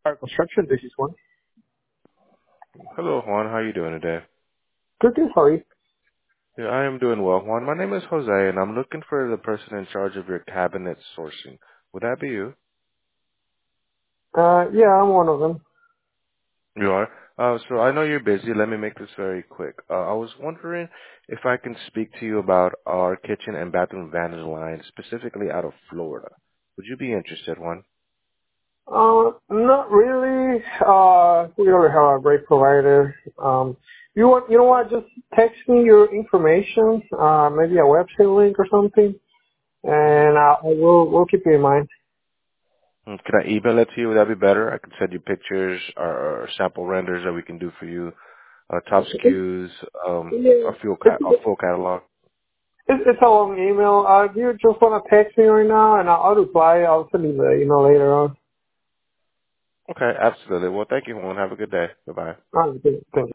Our construction, this is one. Hello, Juan. How are you doing today? Good, sorry. Yeah, I am doing well, Juan. My name is Jose, and I'm looking for the person in charge of your cabinet sourcing. Would that be you? Yeah, I'm one of them. You are? So I know you're busy. Let me make this very quick. I was wondering if I can speak to you about our kitchen and bathroom vantage line, specifically out of Florida. Would you be interested, Juan? Not really. We already have a great provider. You know what? Just text me your information, maybe a website link or something, and we'll keep you in mind. Can I email it to you? Would that be better? I can send you pictures or sample renders that we can do for you, top SKUs, Yeah. a full catalog. It's a long email. Do you just want to text me right now, and I'll reply. I'll send you the email later on. Okay, absolutely. Well, thank you, Juan. Have a good day. Bye-bye. All right, good. Thank you.